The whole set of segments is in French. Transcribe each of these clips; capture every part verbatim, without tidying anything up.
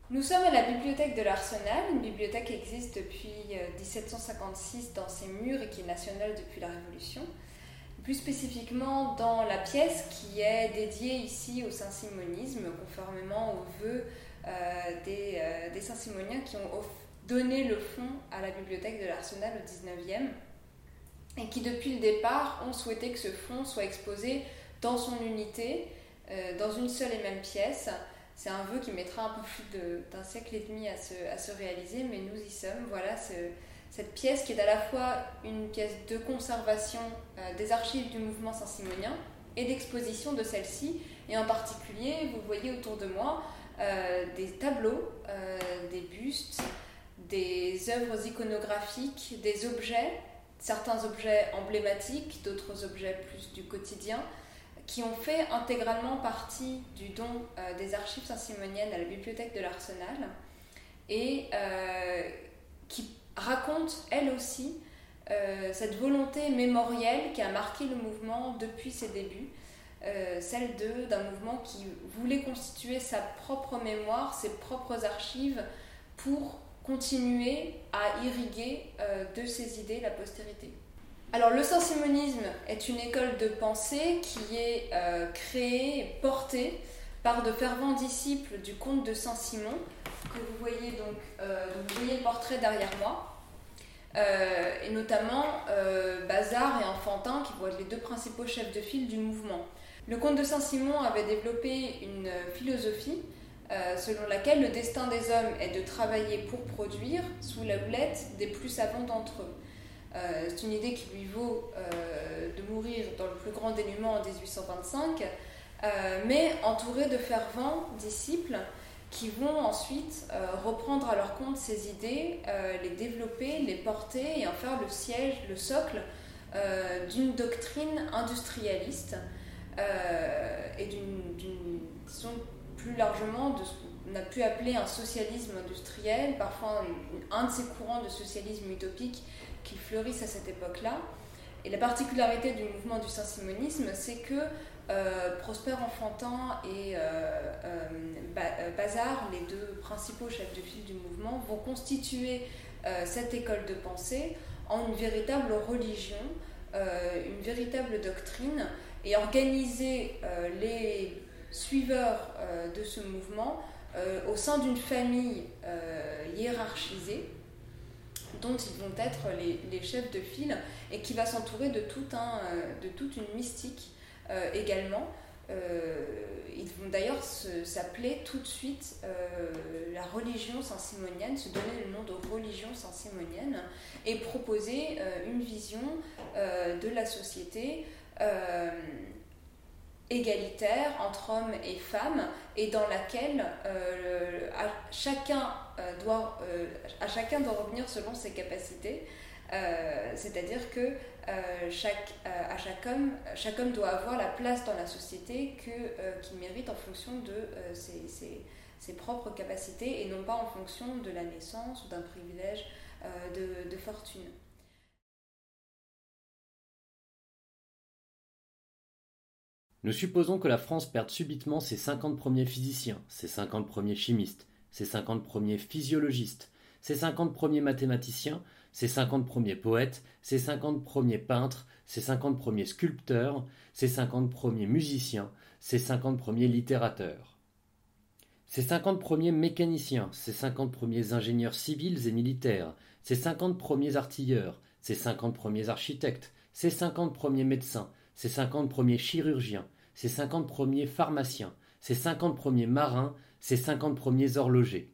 Nous sommes à la bibliothèque de l'Arsenal, une bibliothèque qui existe depuis dix-sept cent cinquante-six dans ses murs et qui est nationale depuis la Révolution. Plus spécifiquement dans la pièce qui est dédiée ici au saint-simonisme, conformément aux vœux euh, des, euh, des saint-simoniens qui ont donné le fonds à la bibliothèque de l'Arsenal au dix-neuvième et qui depuis le départ ont souhaité que ce fonds soit exposé dans son unité, euh, dans une seule et même pièce. C'est un vœu qui mettra un peu plus de, d'un siècle et demi à se, à se réaliser, mais nous y sommes. Voilà ce, cette pièce qui est à la fois une pièce de conservation euh, des archives du mouvement saint-simonien et d'exposition de celle-ci. Et en particulier, vous voyez autour de moi euh, des tableaux, euh, des bustes, des œuvres iconographiques, des objets, certains objets emblématiques, d'autres objets plus du quotidien, qui ont fait intégralement partie du don euh, des archives saint-simoniennes à la bibliothèque de l'Arsenal et euh, qui racontent, elles aussi, euh, cette volonté mémorielle qui a marqué le mouvement depuis ses débuts, euh, celle de, d'un mouvement qui voulait constituer sa propre mémoire, ses propres archives pour continuer à irriguer euh, de ses idées la postérité. Alors le saint-simonisme est une école de pensée qui est euh, créée et portée par de fervents disciples du comte de Saint-Simon, que vous voyez donc, euh, vous voyez le portrait derrière moi, euh, et notamment euh, Bazard et Enfantin qui vont être les deux principaux chefs de file du mouvement. Le comte de Saint-Simon avait développé une philosophie euh, selon laquelle le destin des hommes est de travailler pour produire sous la houlette des plus savants d'entre eux. Euh, c'est une idée qui lui vaut euh, de mourir dans le plus grand dénuement en dix-huit cent vingt-cinq, euh, mais entouré de fervents disciples qui vont ensuite euh, reprendre à leur compte ces idées, euh, les développer, les porter et en faire le siège, le socle euh, d'une doctrine industrialiste euh, et d'une, d'une, disons, plus largement de ce qu'on a pu appeler un socialisme industriel, parfois un, un de ces courants de socialisme utopique qui fleurissent à cette époque-là. Et la particularité du mouvement du saint-simonisme, c'est que euh, Prosper Enfantin et euh, euh, Bazard, les deux principaux chefs de file du mouvement, vont constituer euh, cette école de pensée en une véritable religion, euh, une véritable doctrine, et organiser euh, les suiveurs euh, de ce mouvement euh, au sein d'une famille euh, hiérarchisée, dont ils vont être les, les chefs de file et qui va s'entourer de, tout un, de toute une mystique euh, également. Euh, ils vont d'ailleurs se, s'appeler tout de suite euh, la religion saint-simonienne, se donner le nom de religion saint-simonienne et proposer euh, une vision euh, de la société euh, égalitaire entre hommes et femmes et dans laquelle euh, à, chacun, euh, doit, euh, à chacun doit revenir selon ses capacités, euh, c'est-à-dire que euh, chaque, euh, à chaque, homme, chaque homme doit avoir la place dans la société que, euh, qu'il mérite en fonction de euh, ses, ses, ses propres capacités et non pas en fonction de la naissance ou d'un privilège euh, de, de fortune. Nous supposons que la France perde subitement ses cinquante premiers physiciens, ses cinquante premiers chimistes, ses cinquante premiers physiologistes, ses cinquante premiers mathématiciens, ses cinquante premiers poètes, ses cinquante premiers peintres, ses cinquante premiers sculpteurs, ses cinquante premiers musiciens, ses cinquante premiers littérateurs. Ses cinquante premiers mécaniciens, ses cinquante premiers ingénieurs civils et militaires, ses cinquante premiers artilleurs, ses cinquante premiers architectes, ses cinquante premiers médecins, ses cinquante premiers chirurgiens, ses cinquante premiers pharmaciens, ses cinquante premiers marins, ses cinquante premiers horlogers,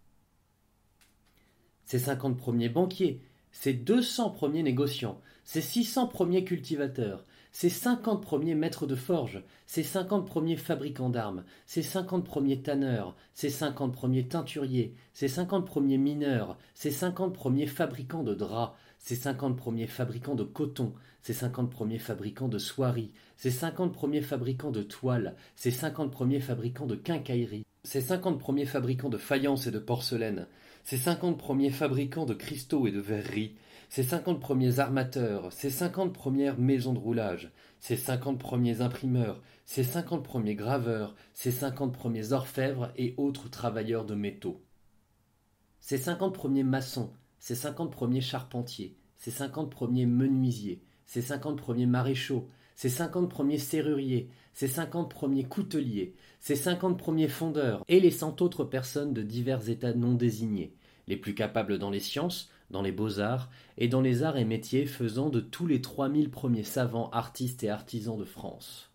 ses cinquante premiers banquiers, ses deux cents premiers négociants, ses six cents premiers cultivateurs, ses cinquante premiers maîtres de forge, ses cinquante premiers fabricants d'armes, ses cinquante premiers tanneurs, ses cinquante premiers teinturiers, ses cinquante premiers mineurs, ses cinquante premiers fabricants de draps, ses cinquante premiers fabricants de coton, ses cinquante premiers fabricants de soieries, ses cinquante premiers fabricants de toiles, ses cinquante premiers fabricants de quincaillerie, ses cinquante premiers fabricants de faïence et de porcelaine, ces cinquante premiers fabricants de cristaux et de verreries, ces cinquante premiers armateurs, ces cinquante premières maisons de roulage, ces cinquante premiers imprimeurs, ces cinquante premiers graveurs, ces cinquante premiers orfèvres et autres travailleurs de métaux. Ces cinquante premiers maçons, ces cinquante premiers charpentiers, ces cinquante premiers menuisiers, ces cinquante premiers maréchaux, ces cinquante premiers serruriers, ces cinquante premiers couteliers, ces cinquante premiers fondeurs, et les cent autres personnes de divers états non désignés, les plus capables dans les sciences, dans les beaux-arts, et dans les arts et métiers faisant de tous les trois mille premiers savants, artistes et artisans de France.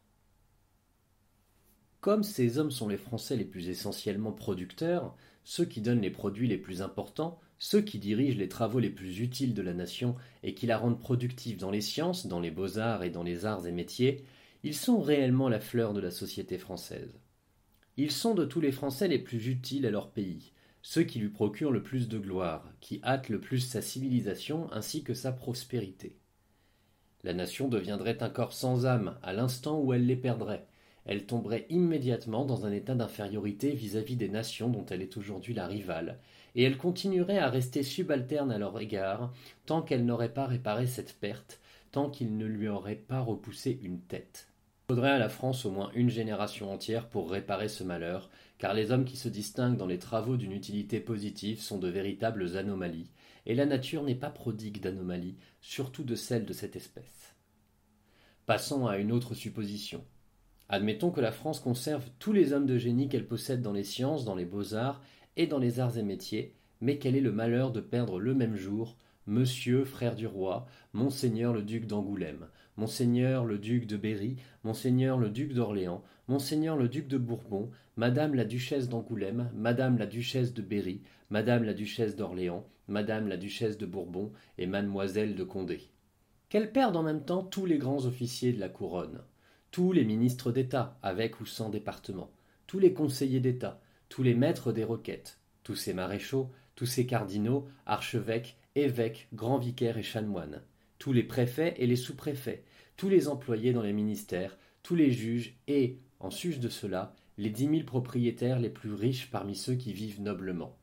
Comme ces hommes sont les Français les plus essentiellement producteurs, ceux qui donnent les produits les plus importants, ceux qui dirigent les travaux les plus utiles de la nation et qui la rendent productive dans les sciences, dans les beaux-arts et dans les arts et métiers, ils sont réellement la fleur de la société française. Ils sont de tous les Français les plus utiles à leur pays, ceux qui lui procurent le plus de gloire, qui hâtent le plus sa civilisation ainsi que sa prospérité. La nation deviendrait un corps sans âme à l'instant où elle les perdrait. Elle tomberait immédiatement dans un état d'infériorité vis-à-vis des nations dont elle est aujourd'hui la rivale, et elle continuerait à rester subalterne à leur égard tant qu'elle n'aurait pas réparé cette perte, tant qu'il ne lui aurait pas repoussé une tête. Il faudrait à la France au moins une génération entière pour réparer ce malheur, car les hommes qui se distinguent dans les travaux d'une utilité positive sont de véritables anomalies, et la nature n'est pas prodigue d'anomalies, surtout de celles de cette espèce. Passons à une autre supposition. Admettons que la France conserve tous les hommes de génie qu'elle possède dans les sciences, dans les beaux-arts et dans les arts et métiers, mais qu'elle ait le malheur de perdre le même jour Monsieur, frère du roi, Monseigneur le duc d'Angoulême, Monseigneur le duc de Berry, Monseigneur le duc d'Orléans, Monseigneur le duc de Bourbon, Madame la duchesse d'Angoulême, Madame la duchesse de Berry, Madame la duchesse d'Orléans, Madame la duchesse de Bourbon et Mademoiselle de Condé. Qu'elle perde en même temps tous les grands officiers de la couronne, tous les ministres d'État, avec ou sans département, tous les conseillers d'État, tous les maîtres des requêtes, tous ces maréchaux, tous ces cardinaux, archevêques, évêques, grands vicaires et chanoines, tous les préfets et les sous-préfets, tous les employés dans les ministères, tous les juges et, en sus de cela, les dix mille propriétaires les plus riches parmi ceux qui vivent noblement.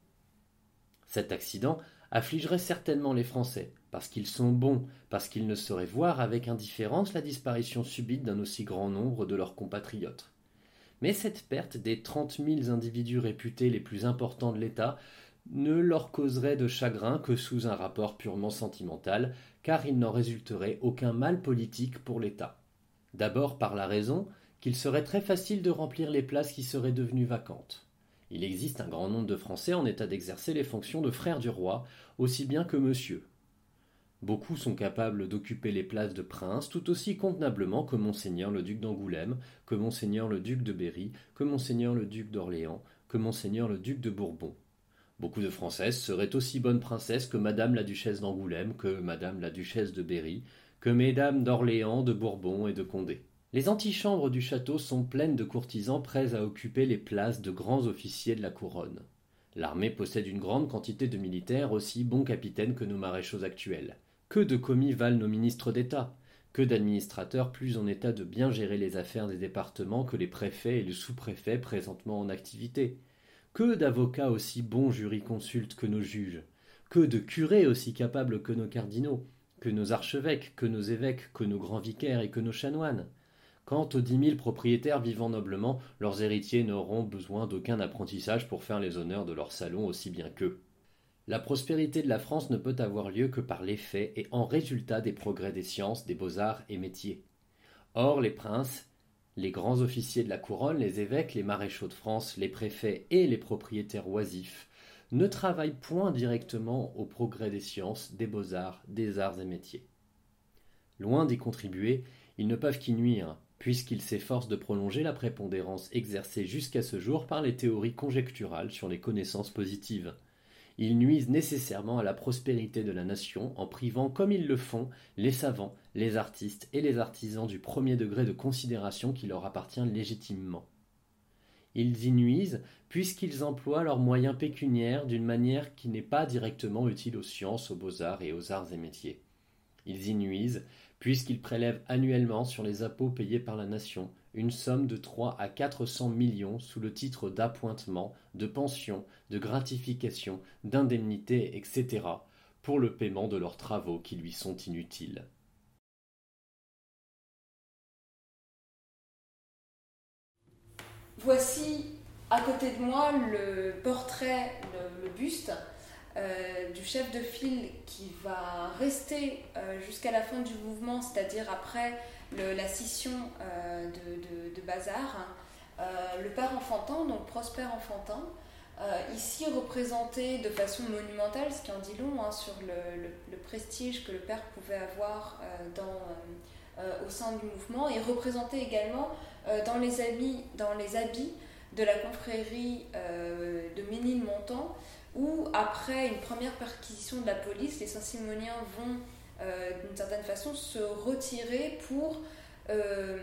Cet accident affligerait certainement les Français, parce qu'ils sont bons, parce qu'ils ne sauraient voir avec indifférence la disparition subite d'un aussi grand nombre de leurs compatriotes. Mais cette perte des trente mille individus réputés les plus importants de l'État ne leur causerait de chagrin que sous un rapport purement sentimental, car il n'en résulterait aucun mal politique pour l'État. D'abord par la raison qu'il serait très facile de remplir les places qui seraient devenues vacantes. Il existe un grand nombre de Français en état d'exercer les fonctions de frère du roi, aussi bien que monsieur. Beaucoup sont capables d'occuper les places de prince tout aussi convenablement que Monseigneur le duc d'Angoulême, que Monseigneur le duc de Berry, que Monseigneur le duc d'Orléans, que Monseigneur le duc de Bourbon. Beaucoup de Françaises seraient aussi bonnes princesses que Madame la duchesse d'Angoulême, que Madame la duchesse de Berry, que Mesdames d'Orléans, de Bourbon et de Condé. Les antichambres du château sont pleines de courtisans prêts à occuper les places de grands officiers de la couronne. L'armée possède une grande quantité de militaires aussi bons capitaines que nos maréchaux actuels. Que de commis valent nos ministres d'État? Que d'administrateurs plus en état de bien gérer les affaires des départements que les préfets et les sous-préfets présentement en activité? Que d'avocats aussi bons jurisconsultes que nos juges? Que de curés aussi capables que nos cardinaux? Que nos archevêques, que nos évêques, que nos grands vicaires et que nos chanoines? Quant aux dix mille propriétaires vivant noblement, leurs héritiers n'auront besoin d'aucun apprentissage pour faire les honneurs de leur salon aussi bien qu'eux. La prospérité de la France ne peut avoir lieu que par l'effet et en résultat des progrès des sciences, des beaux-arts et métiers. Or, les princes, les grands officiers de la couronne, les évêques, les maréchaux de France, les préfets et les propriétaires oisifs ne travaillent point directement au progrès des sciences, des beaux-arts, des arts et métiers. Loin d'y contribuer, ils ne peuvent qu'y nuire, puisqu'ils s'efforcent de prolonger la prépondérance exercée jusqu'à ce jour par les théories conjecturales sur les connaissances positives. Ils nuisent nécessairement à la prospérité de la nation en privant, comme ils le font, les savants, les artistes et les artisans du premier degré de considération qui leur appartient légitimement. Ils y nuisent puisqu'ils emploient leurs moyens pécuniaires d'une manière qui n'est pas directement utile aux sciences, aux beaux-arts et aux arts et métiers. Ils y nuisent, puisqu'ils prélèvent annuellement sur les impôts payés par la nation une somme de trois à quatre cents millions sous le titre d'appointements, de pensions, de gratifications, d'indemnités, et cetera, pour le paiement de leurs travaux qui lui sont inutiles. Voici à côté de moi le portrait, le, le buste euh, du chef de file qui va rester euh, jusqu'à la fin du mouvement, c'est-à-dire après le, la scission euh, de, de, de Bazar. Euh, le père Enfantin, donc Prosper Enfantin, euh, ici représenté de façon monumentale, ce qui en dit long hein, sur le, le, le prestige que le père pouvait avoir euh, dans, euh, au sein du mouvement, et représenté également euh, dans, les habits, dans les habits de la confrérie euh, de Ménilmontant, où après une première perquisition de la police, les Saint-Simoniens vont euh, d'une certaine façon se retirer pour euh,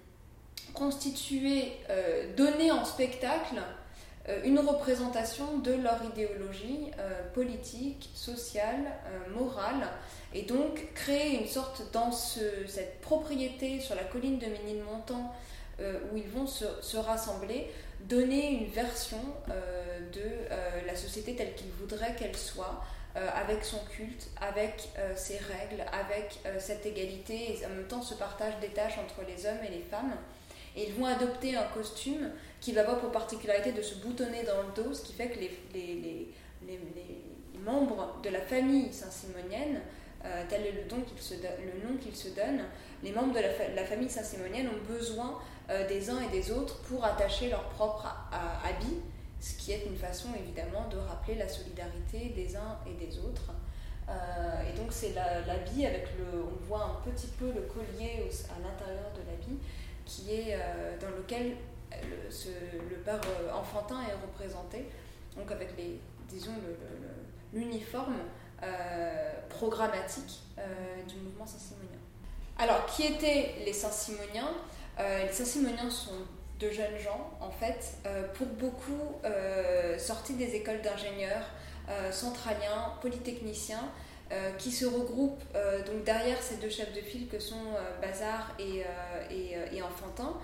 constituer, euh, donner en spectacle euh, une représentation de leur idéologie euh, politique, sociale, euh, morale, et donc créer une sorte, dans ce, cette propriété sur la colline de Ménilmontant euh, où ils vont se, se rassembler, donner une version euh, de euh, la société telle qu'ils voudraient qu'elle soit, euh, avec son culte, avec euh, ses règles, avec euh, cette égalité et en même temps ce partage des tâches entre les hommes et les femmes. Et ils vont adopter un costume qui va avoir pour particularité de se boutonner dans le dos, ce qui fait que les, les, les, les, les membres de la famille saint-simonienne, euh, tel est le, don qu'il se, le nom qu'ils se donnent, les membres de la, fa- la famille saint-simonienne ont besoin euh, des uns et des autres pour attacher leur propre a- a- habit, ce qui est une façon évidemment de rappeler la solidarité des uns et des autres. Euh, et donc c'est la, l'habit avec le, on voit un petit peu le collier au, à l'intérieur de l'habit, qui est euh, dans lequel le, ce, le père Enfantin est représenté, donc avec les, disons le, le, l'uniforme euh, programmatique euh, du mouvement saint-simonien. Alors, qui étaient les Saint-Simoniens ? euh, Les Saint-Simoniens sont de jeunes gens, en fait, euh, pour beaucoup euh, sortis des écoles d'ingénieurs, euh, centraliens, polytechniciens, euh, qui se regroupent euh, donc derrière ces deux chefs de file que sont euh, Bazar et, euh, et, et Enfantin.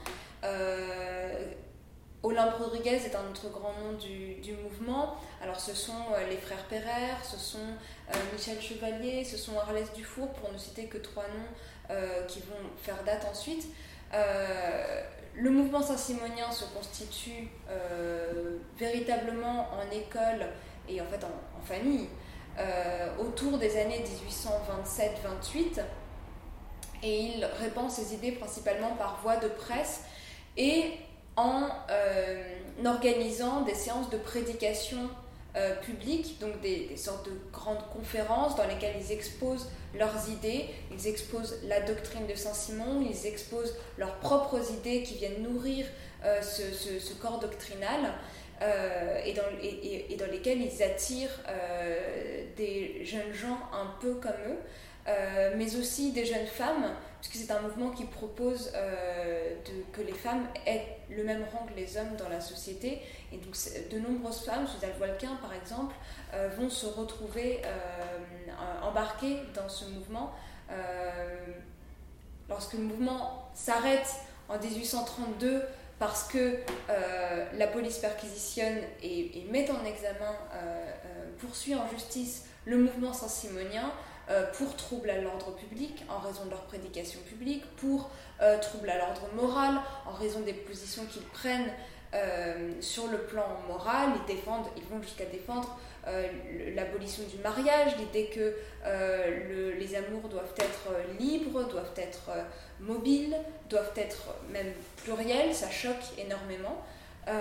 Euh, Olympe Rodriguez est un autre grand nom du, du mouvement. Alors ce sont euh, les frères Pereire, ce sont euh, Michel Chevalier, ce sont Arlès Dufour, pour ne citer que trois noms euh, qui vont faire date ensuite. Euh, le mouvement saint-simonien se constitue euh, véritablement en école et en fait en, en famille euh, autour des années dix-huit cent vingt-sept vingt-huit, et il répand ses idées principalement par voie de presse et en euh, organisant des séances de prédication euh, publiques, donc des, des sortes de grandes conférences dans lesquelles ils exposent leurs idées, ils exposent la doctrine de Saint-Simon, ils exposent leurs propres idées qui viennent nourrir euh, ce, ce, ce corps doctrinal, euh, et, dans, et, et, et dans lesquels ils attirent euh, des jeunes gens un peu comme eux, euh, mais aussi des jeunes femmes, puisque c'est un mouvement qui propose euh, de, que les femmes aient le même rang que les hommes dans la société. Et donc de nombreuses femmes, Suzanne Voilquin par exemple, euh, vont se retrouver euh, embarquées dans ce mouvement. Euh, lorsque le mouvement s'arrête en dix-huit cent trente-deux, parce que euh, la police perquisitionne et, et met en examen, euh, euh, poursuit en justice le mouvement saint-simonien, pour trouble à l'ordre public en raison de leur prédication publique, pour euh, trouble à l'ordre moral en raison des positions qu'ils prennent euh, sur le plan moral. Ils, défendent, ils vont jusqu'à défendre euh, l'abolition du mariage, l'idée que euh, le, les amours doivent être libres, doivent être euh, mobiles, doivent être même pluriels. Ça choque énormément. Euh,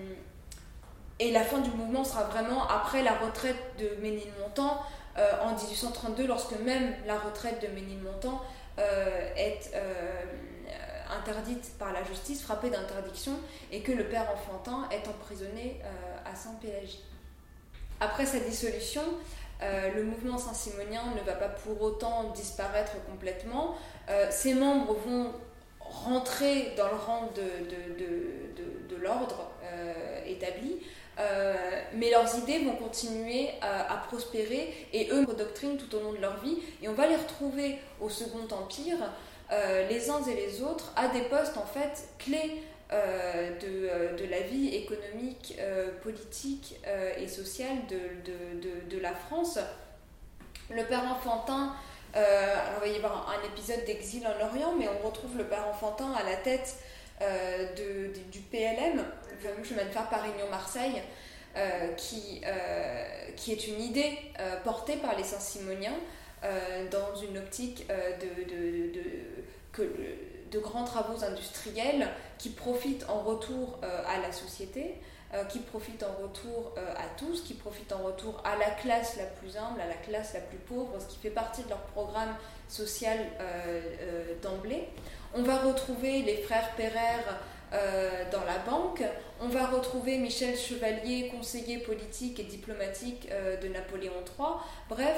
et la fin du mouvement sera vraiment après la retraite de Ménilmontant, Euh, en dix-huit cent trente-deux, lorsque même la retraite de Ménilmontant euh, est euh, interdite par la justice, frappée d'interdiction, et que le père Enfantin est emprisonné euh, à Saint-Pélagie. Après sa dissolution, euh, le mouvement saint-simonien ne va pas pour autant disparaître complètement. Euh, ses membres vont rentrer dans le rang de, de, de, de, de l'ordre euh, établi, euh, mais leurs idées vont continuer à, à prospérer et eux redoctrinent tout au long de leur vie. Et on va les retrouver au Second Empire, euh, les uns et les autres, à des postes en fait clés euh, de, de la vie économique, euh, politique euh, et sociale de, de, de, de la France. Le père Enfantin, euh, alors il va y avoir un, un épisode d'Exil en Orient, mais on retrouve le père Enfantin à la tête euh, de, de, du P L M, le fameux chemin de fer Parignon-Marseille, euh, qui, euh, qui est une idée euh, portée par les Saint-Simoniens euh, dans une optique euh, de, de, de, que le, de grands travaux industriels qui profitent en retour euh, à la société, euh, qui profitent en retour euh, à tous, qui profitent en retour à la classe la plus humble, à la classe la plus pauvre, ce qui fait partie de leur programme social euh, euh, d'emblée. On va retrouver les frères Pereire euh, dans la banque, on va retrouver Michel Chevalier, conseiller politique et diplomatique euh, de Napoléon trois. Bref,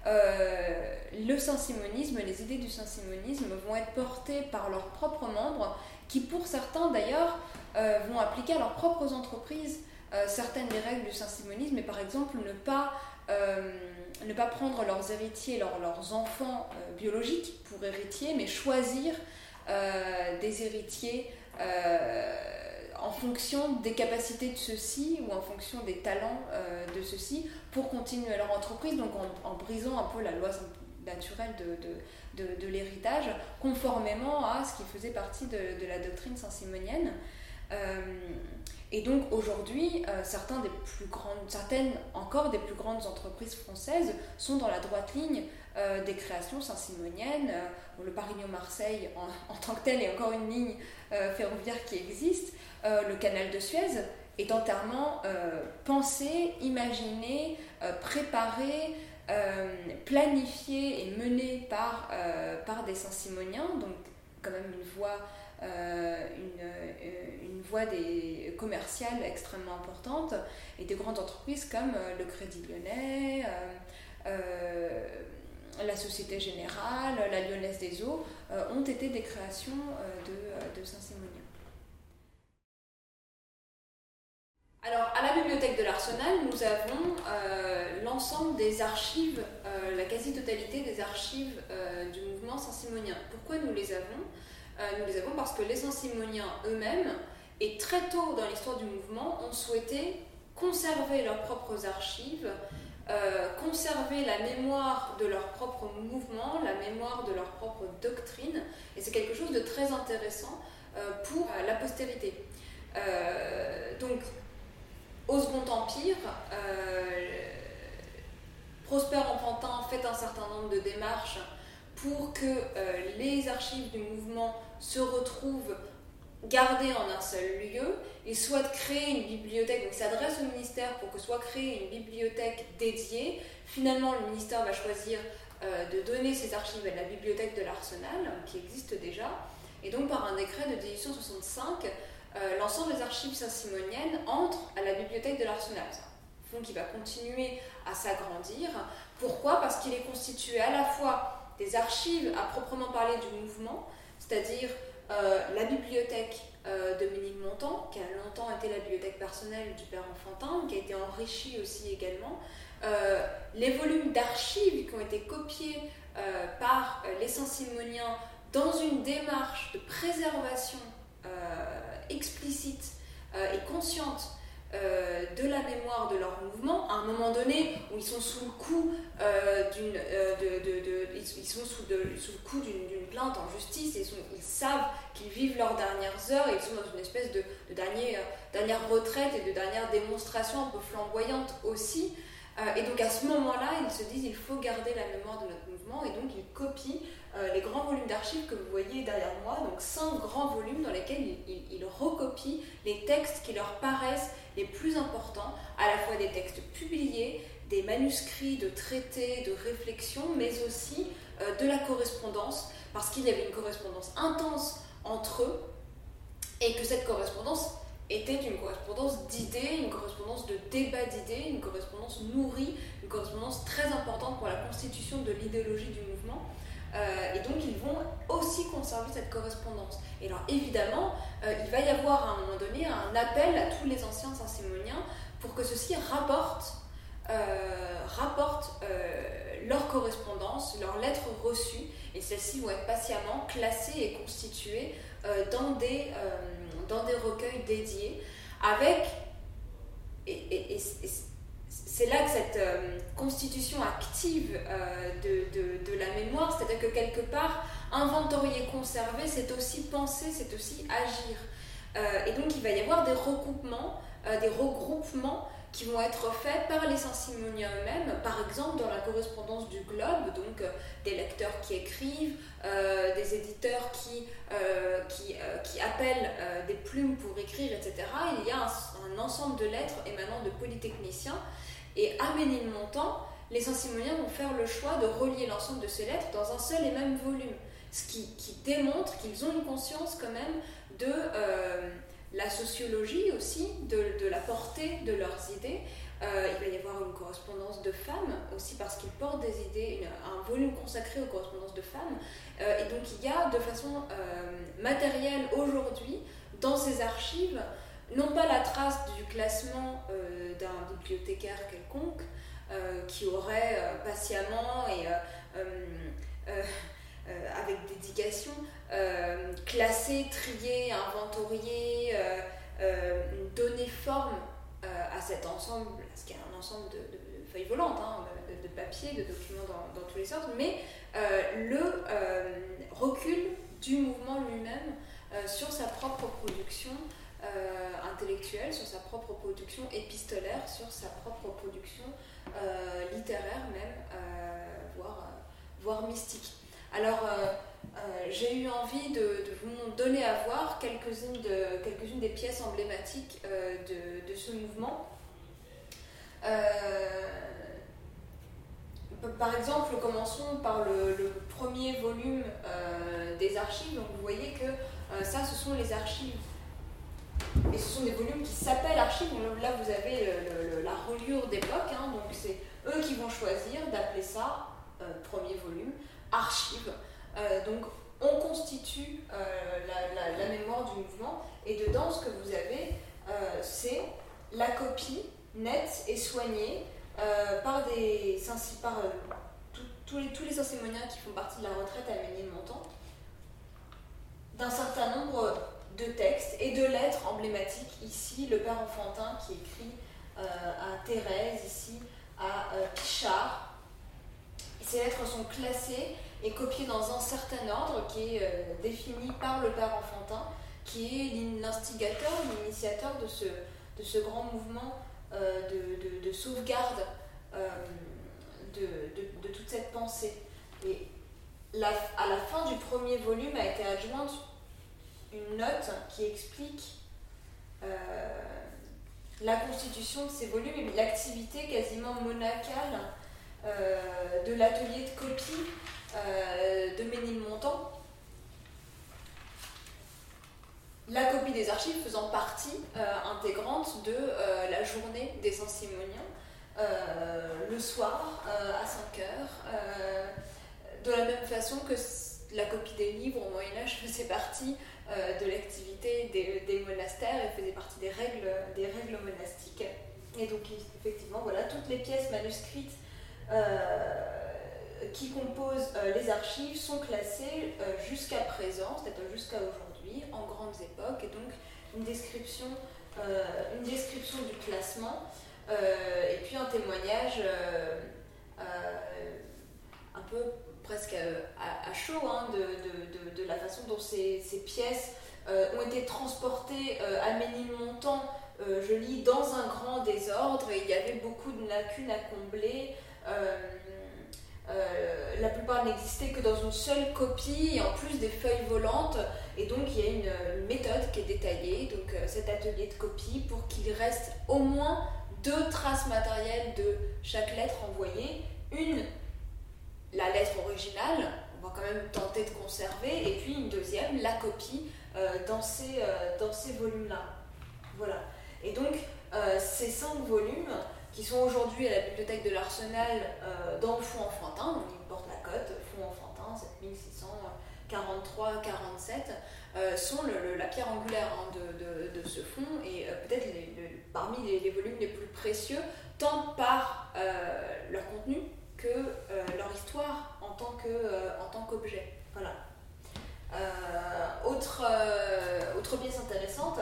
euh, le saint-simonisme, les idées du saint-simonisme vont être portées par leurs propres membres, qui pour certains d'ailleurs euh, vont appliquer à leurs propres entreprises euh, certaines des règles du saint-simonisme, et par exemple ne pas, euh, ne pas prendre leurs héritiers, leurs, leurs enfants euh, biologiques pour héritiers, mais choisir euh, des héritiers euh, en fonction des capacités de ceux-ci ou en fonction des talents euh, de ceux-ci pour continuer leur entreprise, donc en, en brisant un peu la loi naturelle de, de, de, de l'héritage, conformément à ce qui faisait partie de, de la doctrine saint-simonienne. Euh, et donc aujourd'hui, euh, certains des plus grandes, certaines encore des plus grandes entreprises françaises sont dans la droite ligne euh, des créations saint-simoniennes. Euh, le Parignon-Marseille en, en tant que tel est encore une ligne euh, ferroviaire qui existe. Euh, le canal de Suez est entièrement euh, pensé, imaginé, euh, préparé, euh, planifié et mené par, euh, par des saint-simoniens, donc quand même une voie Euh, une, une voie des, commerciale extrêmement importante, et des grandes entreprises comme euh, le Crédit Lyonnais, euh, euh, la Société Générale, la Lyonnaise des Eaux euh, ont été des créations euh, de, de Saint-Simoniens. Alors, à la bibliothèque de l'Arsenal, nous avons euh, l'ensemble des archives, euh, la quasi-totalité des archives euh, du mouvement saint-simonien. Pourquoi nous les avons ? Euh, nous les avons parce que les saint-simoniens eux-mêmes, et très tôt dans l'histoire du mouvement, ont souhaité conserver leurs propres archives, euh, conserver la mémoire de leur propre mouvement, la mémoire de leur propre doctrine, et c'est quelque chose de très intéressant euh, pour euh, la postérité. Euh, donc, au Second Empire, euh, Prosper Enfantin fait un certain nombre de démarches pour que euh, les archives du mouvement se retrouvent gardées en un seul lieu. Il souhaite créer une bibliothèque, donc il s'adresse au ministère pour que soit créée une bibliothèque dédiée. Finalement, le ministère va choisir euh, de donner ses archives à la bibliothèque de l'Arsenal, qui existe déjà. Et donc, par un décret de dix-huit cent soixante-cinq, euh, l'ensemble des archives saint-simoniennes entre à la bibliothèque de l'Arsenal. C'est un fonds qui va continuer à s'agrandir. Pourquoi ? Parce qu'il est constitué à la fois des archives à proprement parler du mouvement, c'est-à-dire euh, la bibliothèque euh, de Ménilmontant, qui a longtemps été la bibliothèque personnelle du père Enfantin, qui a été enrichie aussi également, euh, les volumes d'archives qui ont été copiés euh, par euh, les Saint-Simoniens dans une démarche de préservation euh, explicite euh, et consciente Euh, de la mémoire de leur mouvement, à un moment donné où ils sont sous le coup euh, d'une, euh, de, de, de, ils, ils sont sous, de, sous le coup d'une, d'une plainte en justice, et ils, sont, ils savent qu'ils vivent leurs dernières heures, et ils sont dans une espèce de, de dernier, euh, dernière retraite et de dernière démonstration un peu flamboyante aussi. Euh, et donc à ce moment-là, ils se disent il faut garder la mémoire de notre mouvement, et donc ils copient euh, les grands volumes d'archives que vous voyez derrière moi, donc cinq grands volumes dans lesquels ils, ils, ils recopient les textes qui leur paraissent les plus importants, à la fois des textes publiés, des manuscrits de traités, de réflexions, mais aussi euh, de la correspondance, parce qu'il y avait une correspondance intense entre eux, et que cette correspondance était une correspondance d'idées, une correspondance de débat d'idées, une correspondance nourrie, une correspondance très importante pour la constitution de l'idéologie du mouvement. Euh, et donc ils vont aussi conserver cette correspondance. Et alors évidemment, euh, il va y avoir à un moment donné un appel à tous les anciens saint-simoniens pour que ceux-ci rapportent, euh, rapportent euh, leur correspondance, leurs lettres reçues, et celles-ci vont être patiemment classées et constituées euh, dans, des, euh, dans des recueils dédiés, avec, et, et, et, et c'est là que cette euh, constitution active euh, de, de, de la mémoire, c'est-à-dire que quelque part, inventorier, conserver, c'est aussi penser, c'est aussi agir. Euh, et donc il va y avoir des recoupements, euh, des regroupements qui vont être faits par les Saint-Simoniens eux-mêmes, par exemple dans la correspondance du Globe, donc euh, des lecteurs qui écrivent, euh, des éditeurs qui, euh, qui, euh, qui appellent euh, des plumes pour écrire, et cetera. Il y a un, un ensemble de lettres émanant de polytechniciens, et à Ménilmontant, les Saint-Simoniens vont faire le choix de relier l'ensemble de ces lettres dans un seul et même volume, ce qui, qui démontre qu'ils ont une conscience quand même de euh, la sociologie aussi, de, de la portée de leurs idées. Euh, il va y avoir une correspondance de femmes aussi parce qu'ils portent des idées, une, un volume consacré aux correspondances de femmes. Euh, et donc il y a de façon euh, matérielle aujourd'hui dans ces archives, non pas la trace du classement euh, d'un bibliothécaire quelconque euh, qui aurait euh, patiemment et euh, euh, euh, avec dédication euh, classé, trié, inventorié, euh, euh, donné forme euh, à cet ensemble, à ce qui est un ensemble de, de, de feuilles volantes, hein, de, de papier, de documents dans, dans tous les sens, mais euh, le euh, recul du mouvement lui-même euh, sur sa propre production Euh, intellectuelle, sur sa propre production épistolaire, sur sa propre production euh, littéraire même, euh, voire, euh, voire mystique. Alors, euh, euh, j'ai eu envie de, de vous donner à voir quelques-unes, de, quelques-unes des pièces emblématiques euh, de, de ce mouvement. Euh, par exemple, commençons par le, le premier volume euh, des archives. Donc, vous voyez que euh, ça, ce sont les archives. Et ce sont des volumes qui s'appellent archives. Donc là, vous avez le, le, la reliure d'époque. Hein, donc c'est eux qui vont choisir d'appeler ça, euh, premier volume, archives. Euh, donc on constitue euh, la, la, la mémoire du mouvement. Et dedans, ce que vous avez, euh, c'est la copie nette et soignée euh, par, des, par euh, tout, tous, les, tous les Saint-Simoniens qui font partie de la retraite à Ménilmontant, d'un certain nombre de textes et de lettres emblématiques. Ici, le père Enfantin qui écrit euh, à Thérèse, ici à euh, Pichard. Ces lettres sont classées et copiées dans un certain ordre qui est euh, défini par le père Enfantin, qui est l'instigateur, l'initiateur de ce, de ce grand mouvement euh, de, de, de sauvegarde euh, de, de, de toute cette pensée. Et la, à la fin du premier volume a été adjointe une note qui explique euh, la constitution de ces volumes et l'activité quasiment monacale euh, de l'atelier de copie euh, de Ménilmontant. La copie des archives faisant partie euh, intégrante de euh, la journée des Saint-Simoniens, euh, le soir euh, à cinq heures, euh, de la même façon que la copie des livres au Moyen-Âge faisait partie euh, de l'activité des, des monastères et faisait partie des règles, des règles monastiques. Et donc, effectivement, voilà, toutes les pièces manuscrites euh, qui composent euh, les archives sont classées euh, jusqu'à présent, c'est-à-dire jusqu'à aujourd'hui, en grandes époques, et donc une description, euh, une description du classement, euh, et puis un témoignage euh, euh, un peu presque à, à chaud hein, de, de, de, de la façon dont ces, ces pièces euh, ont été transportées euh, à Ménilmontant, euh, je lis, dans un grand désordre, et il y avait beaucoup de lacunes à combler. Euh, euh, la plupart n'existaient que dans une seule copie, et en plus des feuilles volantes, et donc il y a une, une méthode qui est détaillée, donc euh, cet atelier de copie, pour qu'il reste au moins deux traces matérielles de chaque lettre envoyée, une la lettre originale, on va quand même tenter de conserver, et puis une deuxième, la copie, euh, dans ces, euh, dans ces volumes-là. Voilà. Et donc, euh, ces cinq volumes, qui sont aujourd'hui à la bibliothèque de l'Arsenal euh, dans le Fonds Enfantin, donc ils portent la cote, Fonds Enfantin, sept mille six cent quarante-trois quarante-sept, euh, sont le, le, la pierre angulaire hein, de, de, de ce fonds et euh, peut-être les, le, parmi les, les volumes les plus précieux, tant par euh, leur contenu que euh, leur histoire en tant que, euh, en tant qu'objet. Voilà. Euh, autre, euh, autre pièce intéressante,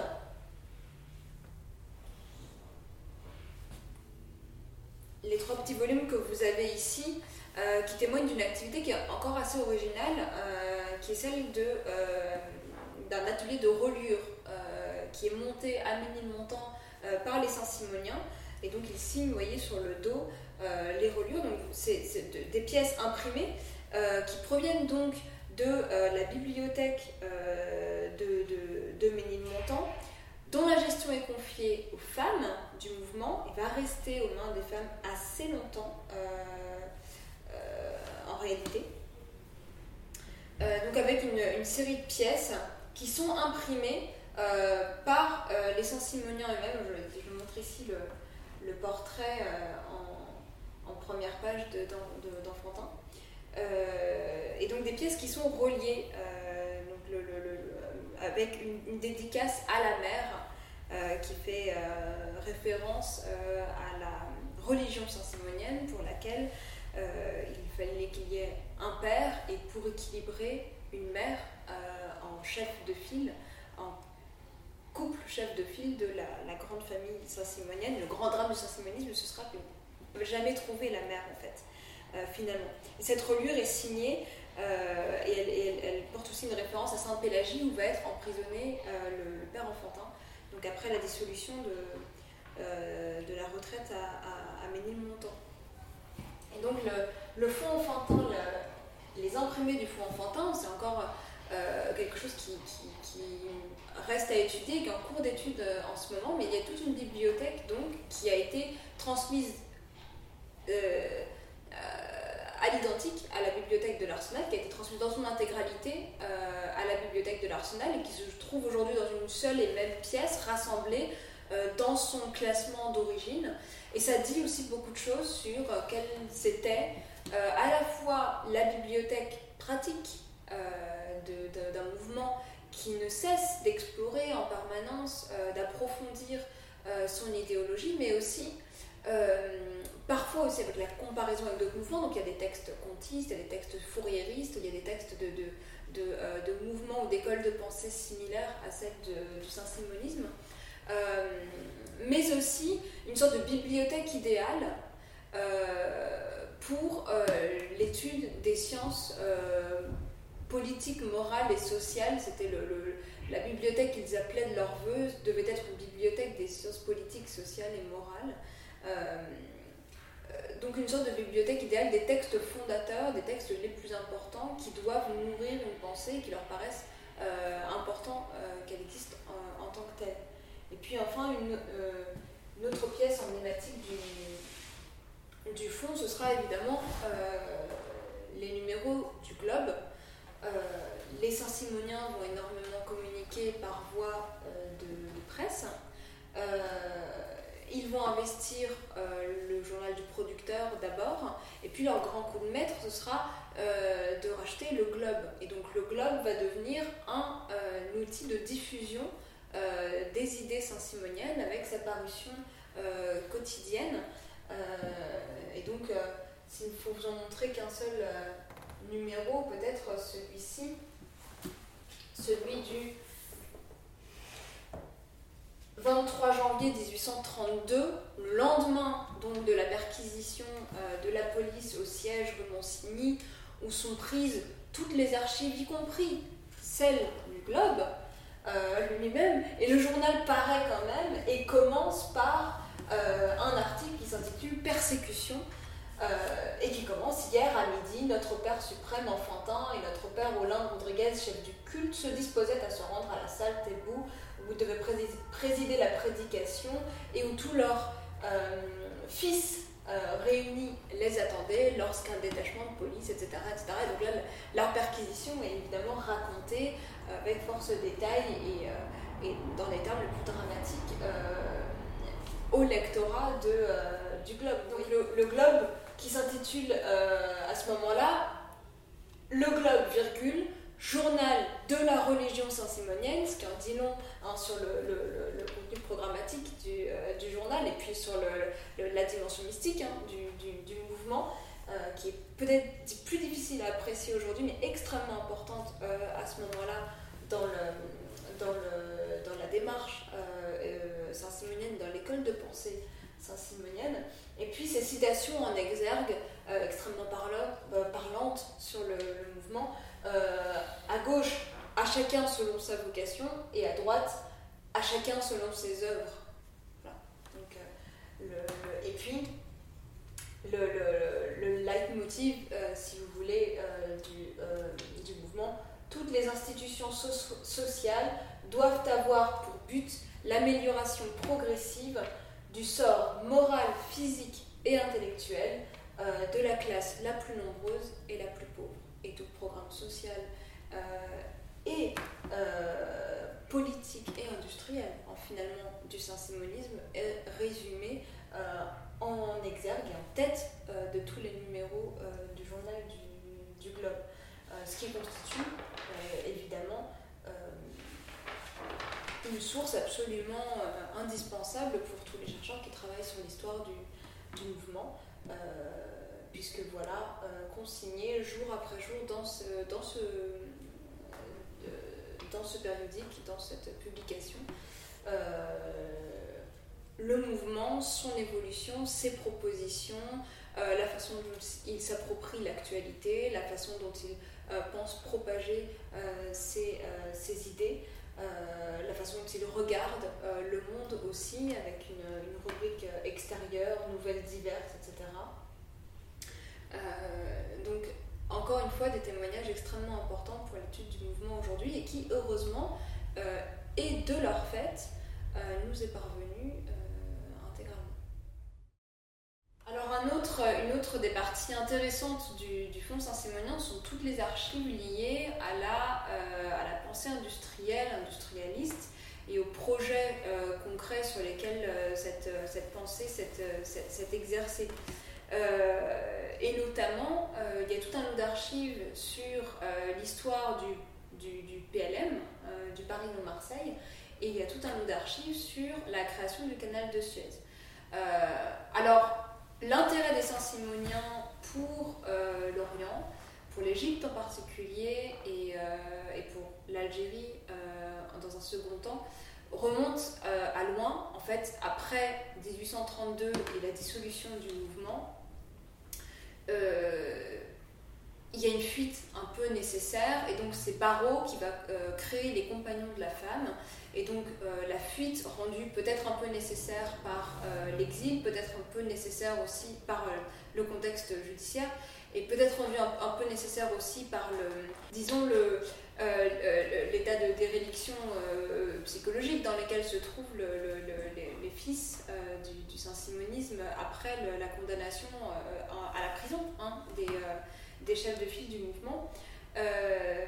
les trois petits volumes que vous avez ici, euh, qui témoignent d'une activité qui est encore assez originale, euh, qui est celle de, euh, d'un atelier de reliure euh, qui est monté à Ménilmontant euh, par les Saint-Simoniens. Et donc ici, vous voyez sur le dos euh, les reliures, donc c'est, c'est de, des pièces imprimées euh, qui proviennent donc de euh, la bibliothèque euh, de, de, de Ménilmontant, dont la gestion est confiée aux femmes du mouvement et va rester aux mains des femmes assez longtemps euh, euh, en réalité. Euh, donc avec une, une série de pièces qui sont imprimées euh, par euh, les Saint-Simoniens eux-mêmes. Je, je vous montre ici le, le portrait euh, en, en première page de, de, d'Enfantin. Euh, et donc des pièces qui sont reliées euh, donc le, le, le, avec une, une dédicace à la mère euh, qui fait euh, référence euh, à la religion saint-simonienne pour laquelle euh, il fallait qu'il y ait un père et pour équilibrer une mère euh, en chef de file, en couple chef de file de la, la grande famille saint-simonienne. Le grand drame du saint-simonisme, ce sera qu'on ne peut jamais trouver la mère en fait. Euh, finalement. Et cette reliure est signée euh, et, elle, et elle, elle porte aussi une référence à Sainte-Pélagie où va être emprisonné euh, le, le père Enfantin, donc après la dissolution de, euh, de la retraite à, à, à Ménilmontant. Et donc le, le fonds Enfantin, le, les imprimés du fonds Enfantin, c'est encore euh, quelque chose qui, qui, qui reste à étudier, qui est en cours d'étude en ce moment, mais il y a toute une bibliothèque donc, qui a été transmise euh, à l'identique à la bibliothèque de l'Arsenal, qui a été transmise dans son intégralité euh, à la bibliothèque de l'Arsenal et qui se trouve aujourd'hui dans une seule et même pièce rassemblée euh, dans son classement d'origine. Et ça dit aussi beaucoup de choses sur euh, quelle c'était euh, à la fois la bibliothèque pratique euh, de, de, d'un mouvement qui ne cesse d'explorer en permanence, euh, d'approfondir euh, son idéologie, mais aussi Euh, parfois aussi avec la comparaison avec d'autres mouvements, donc il y a des textes comtistes, il y a des textes fourriéristes, il y a des textes de, de, de, euh, de mouvements ou d'écoles de pensée similaires à celles de, du saint-simonisme, euh, mais aussi une sorte de bibliothèque idéale euh, pour euh, l'étude des sciences euh, politiques, morales et sociales. C'était le, le, la bibliothèque qu'ils appelaient de leur vœu, devait être une bibliothèque des sciences politiques, sociales et morales. Euh, donc une sorte de bibliothèque idéale des textes fondateurs, des textes les plus importants qui doivent nourrir une pensée qui leur paraissent euh, importants euh, qu'elle existe en, en tant que telle. Et puis enfin une, euh, une autre pièce emblématique du, du fond, ce sera évidemment euh, les numéros du Globe. Euh, les Saint-Simoniens vont énormément communiquer par voie euh, de, de presse. Euh, Ils vont investir euh, le journal du producteur d'abord, et puis leur grand coup de maître, ce sera euh, de racheter le Globe. Et donc le Globe va devenir un, euh, un outil de diffusion euh, des idées saint-simoniennes avec sa parution euh, quotidienne. Euh, et donc, euh, s'il faut vous en montrer qu'un seul euh, numéro, peut-être celui-ci, celui du vingt-trois janvier dix-huit cent trente-deux, le lendemain donc, de la perquisition euh, de la police au siège rue Monsigny, où sont prises toutes les archives, y compris celles du Globe euh, lui-même, et le journal paraît quand même et commence par euh, un article qui s'intitule « Persécution », euh, et qui commence « Hier à midi, notre Père suprême Enfantin et notre Père Olympe Rodriguez, chef du culte, se disposaient à se rendre à la salle Thébout, où vous devez présider la prédication et où tous leurs euh, fils euh, réunis les attendaient lorsqu'un détachement de police, et cetera, et cetera. Et donc là, leur perquisition est évidemment racontée euh, avec force de détail et, euh, et dans les termes les plus dramatiques euh, au lectorat de, euh, du Globe. Donc le, le Globe qui s'intitule euh, à ce moment-là « Le Globe, virgule, journal de la religion saint-simonienne, ce qui en dit long hein, sur le, le, le, le contenu programmatique du, euh, du journal, et puis sur le, le, la dimension mystique hein, du, du, du mouvement, euh, qui est peut-être plus difficile à apprécier aujourd'hui, mais extrêmement importante euh, à ce moment-là dans, le, dans, le, dans la démarche euh, euh, saint-simonienne, dans l'école de pensée saint-simonienne. Et puis ces citations en exergue, euh, extrêmement parlantes, euh, parlantes sur le, le mouvement, euh, à gauche, à chacun selon sa vocation, et à droite, à chacun selon ses œuvres. Voilà. Donc, euh, le, et puis, le, le, le leitmotiv, euh, si vous voulez, euh, du, euh, du mouvement, toutes les institutions so- sociales doivent avoir pour but l'amélioration progressive du sort moral, physique et intellectuel euh, de la classe la plus nombreuse et la plus pauvre. Et tout programme social euh, et euh, politique et industriel, en, finalement, du saint-simonisme est résumé euh, en exergue et en tête euh, de tous les numéros euh, du journal du, du Globe. Euh, ce qui constitue euh, évidemment euh, une source absolument euh, indispensable pour tous les chercheurs qui travaillent sur l'histoire du, du mouvement, euh, puisque voilà, euh, consigné jour après jour dans ce, dans, ce, euh, dans ce périodique, dans cette publication, euh, le mouvement, son évolution, ses propositions, euh, la façon dont il s'approprie l'actualité, la façon dont il euh, pense propager euh, ses, euh, ses idées, Euh, la façon dont il regarde euh, le monde aussi, avec une, une rubrique extérieure, nouvelles diverses, et cetera. Euh, donc, encore une fois, des témoignages extrêmement importants pour l'étude du mouvement aujourd'hui et qui, heureusement, euh, et de leur fait, euh, nous est parvenu euh, intégralement. Alors, un autre, une autre des parties intéressantes du, du Fonds Saint-Simonien sont toutes les archives liées à la, euh, à la pensée industrielle, industrialiste, et aux projets euh, concrets sur lesquels euh, cette, cette pensée s'est, s'est, s'est exercée. Euh, et notamment, euh, il y a tout un lot d'archives sur euh, l'histoire du, du, du P L M, euh, du Paris-Lyon-Marseille, et il y a tout un lot d'archives sur la création du canal de Suez. Euh, alors, l'intérêt des Saint-Simoniens pour euh, l'Orient, pour l'Égypte en particulier et, euh, et pour l'Algérie euh, dans un second temps, remonte euh, à loin. En fait, après dix-huit cent trente-deux et la dissolution du mouvement, euh, il y a une fuite un peu nécessaire, et donc c'est Barrault qui va euh, créer les Compagnons de la Femme, et donc euh, la fuite rendue peut-être un peu nécessaire par euh, l'exil, peut-être un peu nécessaire aussi par euh, le contexte judiciaire, et peut-être rendue un, un peu nécessaire aussi par le, disons, le, euh, l'état de déréliction euh, psychologique dans lequel se trouvent le, le, le, les, les fils euh, du, du saint-simonisme après le, la condamnation euh, à la prison hein, des... Euh, des chefs de file du mouvement. Euh,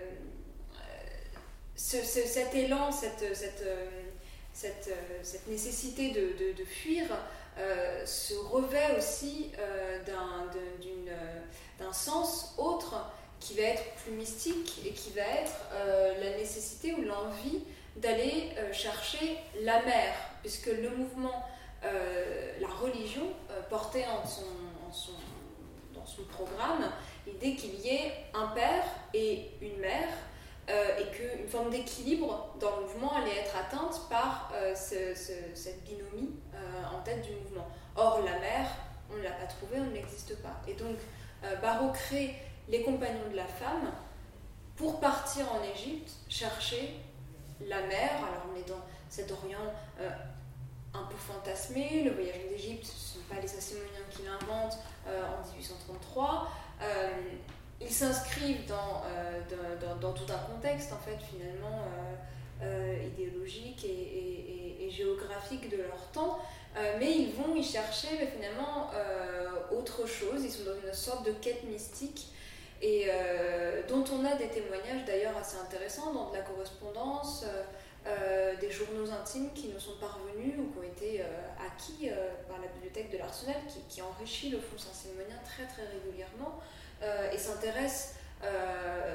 ce, ce, cet élan, cette, cette, cette, cette nécessité de, de, de fuir euh, se revêt aussi euh, d'un, d'une, d'un sens autre qui va être plus mystique et qui va être euh, la nécessité ou l'envie d'aller euh, chercher la mer, puisque le mouvement, euh, la religion, euh, portait en son, en son, dans son programme l'idée qu'il y ait un père et une mère euh, et qu'une forme d'équilibre dans le mouvement allait être atteinte par euh, ce, ce, cette binomie euh, en tête du mouvement. Or, la mère, on ne l'a pas trouvée, on n'existe pas. Et donc, euh, Barrault crée les Compagnons de la Femme pour partir en Égypte, chercher la mère. Alors, on est dans cet Orient euh, un peu fantasmé. Le voyage en Égypte, ce ne sont pas les Saint-Simoniens qui l'inventent euh, en dix-huit cent trente-trois. Euh, ils s'inscrivent dans, euh, dans, dans, dans tout un contexte, en fait, finalement, euh, euh, idéologique et, et, et, et géographique de leur temps, euh, mais ils vont y chercher, mais finalement, euh, autre chose. Ils sont dans une sorte de quête mystique, et euh, dont on a des témoignages, d'ailleurs, assez intéressants dans de la correspondance, euh, euh, des journaux intimes qui nous sont parvenus ou qui ont été euh, acquis euh, par la bibliothèque de l'Arsenal, qui, qui enrichit le Fonds Saint-Simonien très très régulièrement euh, et s'intéresse euh, dans les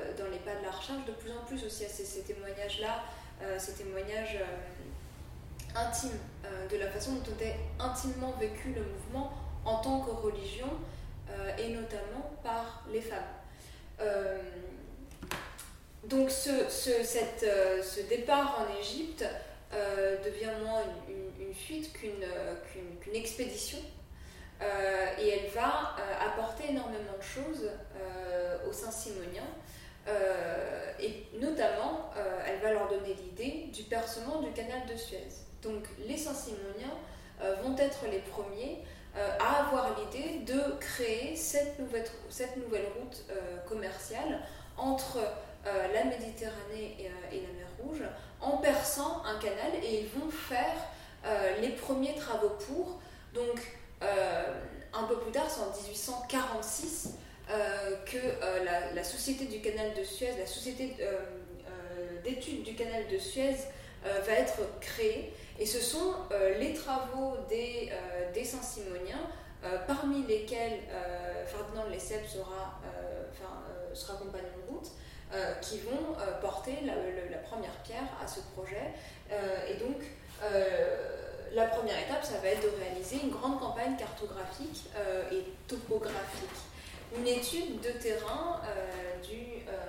pas de la recherche, de plus en plus aussi à ces, ces témoignages-là, euh, ces témoignages euh, intimes, euh, de la façon dont était intimement vécu le mouvement en tant que religion, euh, et notamment par les femmes. Euh, donc ce, ce, cette, euh, ce départ en Égypte euh, devient moins une, une, une fuite qu'une, qu'une, qu'une expédition, euh, et elle va euh, apporter énormément de choses euh, aux Saint-Simoniens, euh, et notamment euh, elle va leur donner l'idée du percement du canal de Suez. Donc les Saint-Simoniens euh, vont être les premiers euh, à avoir l'idée de créer cette nouvelle, cette nouvelle route euh, commerciale entre euh, la Méditerranée et, euh, et la mer Rouge, en perçant un canal, et ils vont faire euh, les premiers travaux pour. Donc euh, un peu plus tard, c'est en dix-huit cent quarante-six euh, que euh, la, la Société du canal de Suez, la Société euh, euh, d'études du canal de Suez euh, va être créée, et ce sont euh, les travaux des, euh, des Saint-Simoniens, euh, parmi lesquels euh, Ferdinand de Lesseps sera, euh, enfin, euh, sera compagnon de route, euh, qui vont euh, porter la, la, la première pierre à ce projet. Euh, et donc euh, la première étape, ça va être de réaliser une grande campagne cartographique euh, et topographique, une étude de terrain euh, du, euh,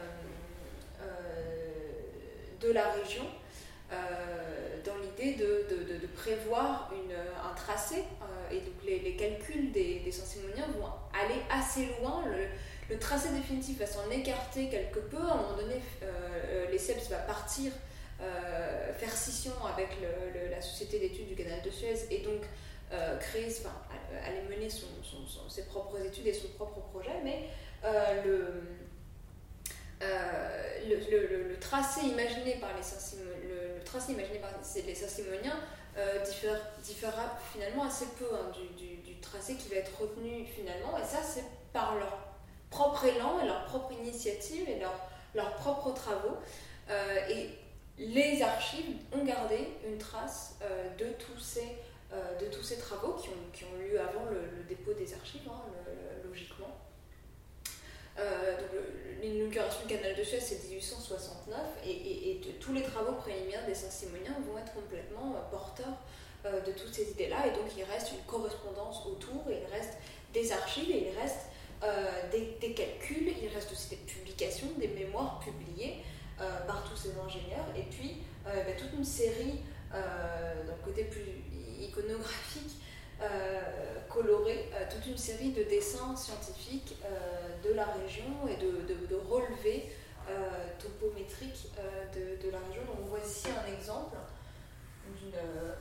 euh, de la région, euh, dans l'idée de, de, de, de prévoir une, un tracé, euh, et donc les, les calculs des, des Saint-Simoniens vont aller assez loin. Le, le tracé définitif va s'en écarter quelque peu. À un moment donné, euh, Lesseps va partir Euh, faire scission avec le, le, la Société d'études du canal de Suez, et donc euh, créer, enfin, aller mener son, son, son, ses propres études et son propre projet, mais euh, le, euh, le, le, le tracé imaginé par les Saint-Simoniens, le, le tracé imaginé par les Saint-Simoniens euh, diffère, diffèrera finalement assez peu hein, du, du, du tracé qui va être retenu finalement, et ça c'est par leur propre élan et leur propre initiative et leur, leurs propres travaux. Euh, et les archives ont gardé une trace euh, de, tous ces, euh, de tous ces travaux qui ont, qui ont lieu avant le, le dépôt des archives, hein, le, le, logiquement. Euh, donc le, l'inauguration du canal de Suez, c'est dix-huit cent soixante-neuf, et, et, et de, tous les travaux préliminaires des Saint-Simoniens vont être complètement euh, porteurs euh, de toutes ces idées-là, et donc il reste une correspondance autour, et il reste des archives, et il reste euh, des, des calculs, il reste aussi des publications, des mémoires publiées Euh, par tous ces ingénieurs, et puis euh, bah, toute une série, euh, d'un côté plus iconographique, euh, coloré, euh, toute une série de dessins scientifiques euh, de la région et de, de, de relevés euh, topométriques euh, de, de la région. Donc on voit ici un exemple d'une,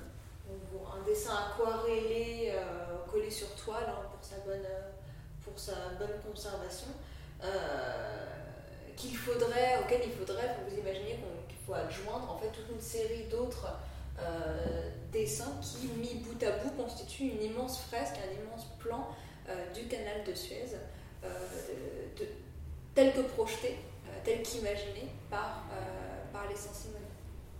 euh, un dessin aquarellé euh, collé sur toile hein, pour sa bonne, pour sa bonne conservation. Euh, qu'il faudrait, auquel il faudrait, vous imaginez qu'il faut adjoindre en fait toute une série d'autres euh, dessins qui, mis bout à bout, constituent une immense fresque, un immense plan euh, du canal de Suez, euh, de, de, tel que projeté, euh, tel qu'imaginé par, euh, par les Saint-Simoniens.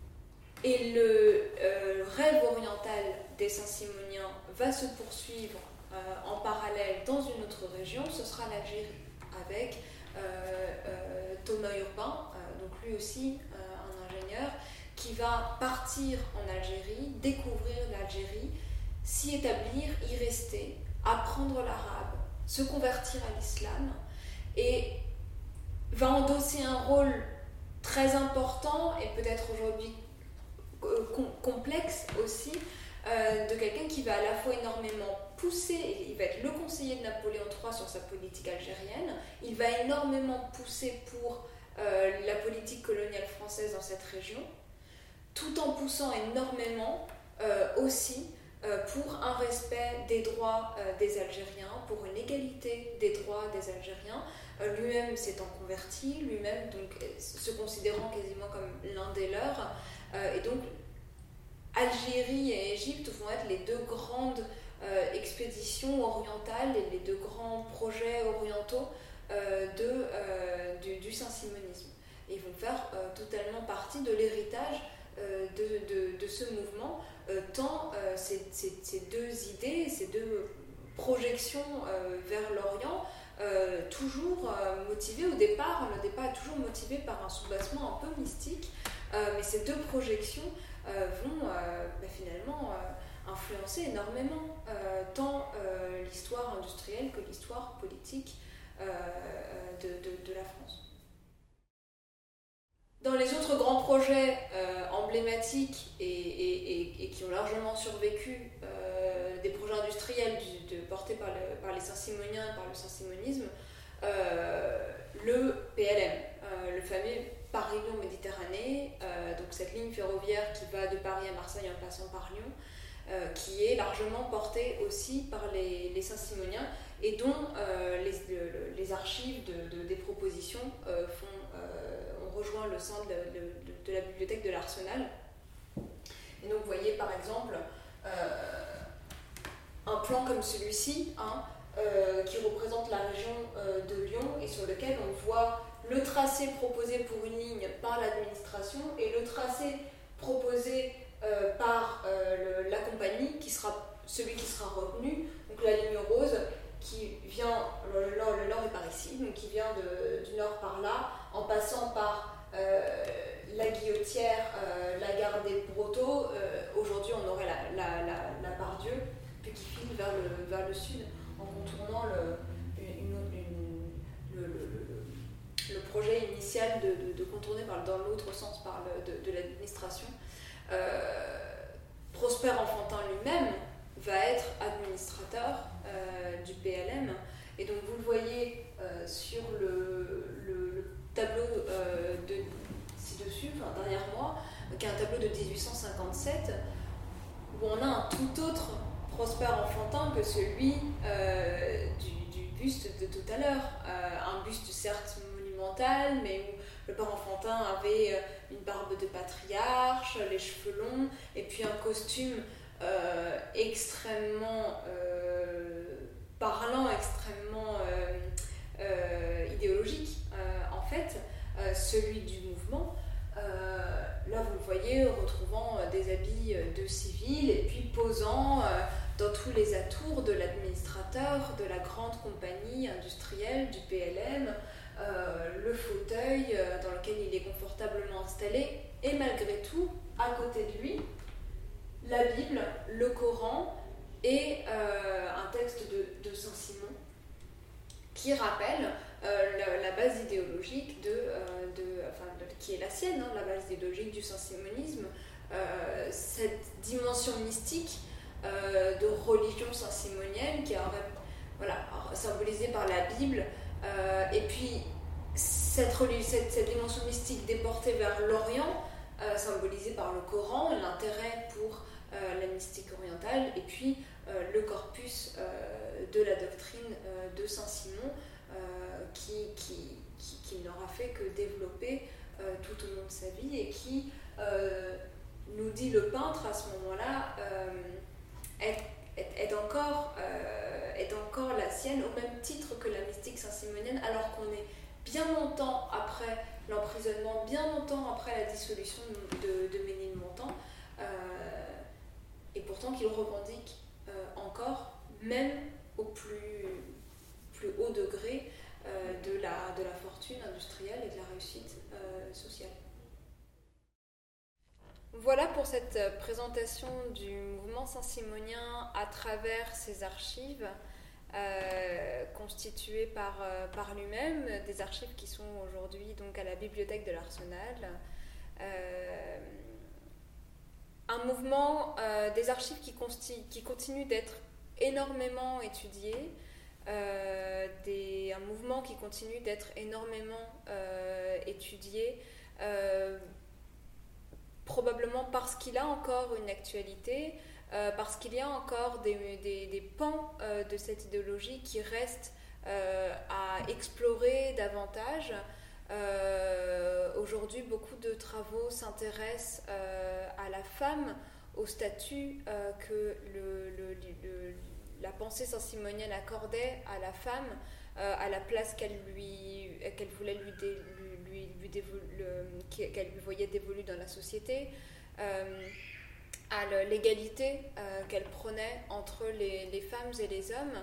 Et le euh, rêve oriental des Saint-Simoniens va se poursuivre euh, en parallèle dans une autre région, ce sera l'Algérie, avec Euh, euh, Thomas Urbain, euh, donc lui aussi euh, un ingénieur, qui va partir en Algérie, découvrir l'Algérie, s'y établir, y rester, apprendre l'arabe, se convertir à l'islam, et va endosser un rôle très important et peut-être aujourd'hui euh, com- complexe aussi, euh, de quelqu'un qui va à la fois énormément pousser, il va être le conseiller de Napoléon trois sur sa politique algérienne, il va énormément pousser pour euh, la politique coloniale française dans cette région, tout en poussant énormément euh, aussi euh, pour un respect des droits euh, des Algériens, pour une égalité des droits des Algériens, euh, lui-même s'étant converti, lui-même donc se considérant quasiment comme l'un des leurs, euh, et donc Algérie et Égypte vont être les deux grandes Euh, expéditions orientales et les deux grands projets orientaux euh, de, euh, du, du saint-simonisme. Et ils vont faire euh, totalement partie de l'héritage euh, de, de, de ce mouvement, euh, tant euh, ces, ces, ces deux idées, ces deux projections euh, vers l'Orient euh, toujours euh, motivé, au départ, le départ est toujours motivé par un soubassement un peu mystique, euh, mais ces deux projections euh, vont euh, bah, finalement euh, influencer énormément euh, tant euh, l'histoire industrielle que l'histoire politique euh, de, de, de la France. Dans les autres grands projets euh, emblématiques et, et, et, et qui ont largement survécu, euh, des projets industriels du, de, portés par, le, par les Saint-Simoniens et par le saint-simonisme, euh, le P L M, euh, le fameux Paris-Lyon-Méditerranée, euh, donc cette ligne ferroviaire qui va de Paris à Marseille en passant par Lyon, euh, qui est largement portée aussi par les, les Saint-Simoniens et dont euh, les, le, les archives de, de, des propositions euh, font... Euh, rejoint le sein de, de, de, de la bibliothèque de l'Arsenal. Et donc vous voyez par exemple euh, un plan comme celui-ci, hein, euh, qui représente la région euh, de Lyon et sur lequel on voit le tracé proposé pour une ligne par l'administration et le tracé proposé euh, par euh, le, la compagnie, qui sera celui qui sera retenu, donc la ligne rose, qui vient, le nord, le nord est par ici, donc qui vient de, du nord par là, en passant par euh, la Guillotière, euh, la gare des Brotteaux. Euh, aujourd'hui, on aurait la, la, la, la Part-Dieu, puis qui file vers le, vers le sud, en contournant le, une, une, le, le, le, le projet initial de, de, de contourner par, dans l'autre sens par le, de, de l'administration. Euh, Prosper Enfantin lui-même va être administrateur euh, du P L M, et donc vous le voyez euh, sur le, le, le tableau euh, de, ci-dessus, enfin, derrière moi, qui est un tableau de dix-huit cent cinquante-sept, où on a un tout autre Prosper Enfantin que celui euh, du, du buste de tout à l'heure, euh, un buste certes monumental, mais où le père Enfantin avait une barbe de patriarche, les cheveux longs, et puis un costume Euh, extrêmement euh, parlant, extrêmement euh, euh, idéologique, euh, en fait, euh, celui du mouvement. Euh, là, vous le voyez, retrouvant euh, des habits de civil et puis posant euh, dans tous les atours de l'administrateur de la grande compagnie industrielle du P L M, euh, le fauteuil euh, dans lequel il est confortablement installé, et malgré tout, à côté de lui, la Bible, le Coran et euh, un texte de, de Saint-Simon qui rappelle euh, la, la base idéologique de, euh, de, enfin, de, qui est la sienne, hein, la base idéologique du saint-simonisme, euh, cette dimension mystique euh, de religion saint-simonienne qui est voilà, symbolisée par la Bible, euh, et puis cette, cette, cette dimension mystique déportée vers l'Orient, Euh, symbolisé par le Coran, l'intérêt pour euh, la mystique orientale, et puis euh, le corpus euh, de la doctrine euh, de Saint-Simon euh, qui, qui, qui, qui n'aura fait que développer euh, tout au long de sa vie, et qui, euh, nous dit le peintre à ce moment-là, euh, est, est, est, encore, euh, est encore la sienne au même titre que la mystique saint-simonienne, alors qu'on est bien longtemps après l'emprisonnement, bien longtemps après la dissolution de, de Ménilmontant, euh, et pourtant qu'il revendique euh, encore, même au plus, plus haut degré euh, de, la, de la fortune industrielle et de la réussite euh, sociale. Voilà pour cette présentation du mouvement saint-simonien à travers ses archives. Euh, constitué par, euh, par lui-même, des archives qui sont aujourd'hui donc à la bibliothèque de l'Arsenal. Euh, un mouvement, euh, des archives qui, consti- qui continuent d'être énormément étudiées, euh, des, un mouvement qui continue d'être énormément euh, étudié, euh, probablement parce qu'il a encore une actualité, Euh, parce qu'il y a encore des, des, des pans euh, de cette idéologie qui restent euh, à explorer davantage. Euh, aujourd'hui, beaucoup de travaux s'intéressent euh, à la femme, au statut euh, que le, le, le, la pensée saint-simonienne accordait à la femme, euh, à la place qu'elle, lui, qu'elle voulait lui, dé, lui, lui dévolu, le, qu'elle lui voyait dévolue dans la société. Euh, à l'égalité euh, qu'elle prônait entre les, les femmes et les hommes,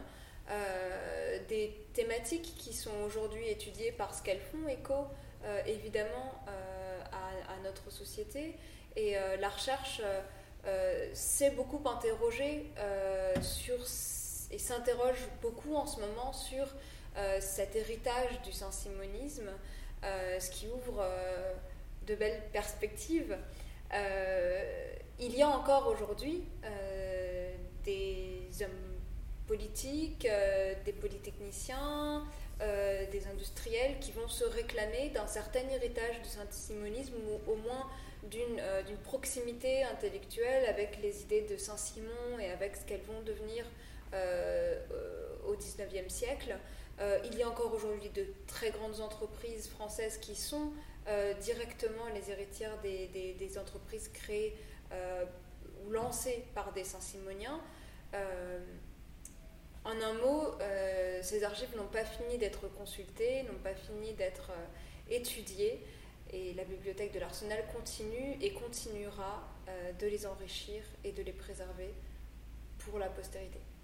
euh, des thématiques qui sont aujourd'hui étudiées parce qu'elles font écho euh, évidemment euh, à, à notre société. Et euh, la recherche euh, euh, s'est beaucoup interrogée euh, sur, et s'interroge beaucoup en ce moment sur euh, cet héritage du saint-simonisme, euh, ce qui ouvre euh, de belles perspectives. Euh, il y a encore aujourd'hui euh, des hommes politiques, euh, des polytechniciens, euh, des industriels qui vont se réclamer d'un certain héritage du saint-simonisme ou au moins d'une, euh, d'une proximité intellectuelle avec les idées de Saint-Simon et avec ce qu'elles vont devenir euh, euh, au dix-neuvième siècle. Euh, il y a encore aujourd'hui de très grandes entreprises françaises qui sont euh, directement les héritières des, des, des entreprises créées euh, ou lancées par des saint-simoniens. Euh, en un mot, euh, ces archives n'ont pas fini d'être consultées, n'ont pas fini d'être euh, étudiées, et la bibliothèque de l'Arsenal continue et continuera euh, de les enrichir et de les préserver pour la postérité.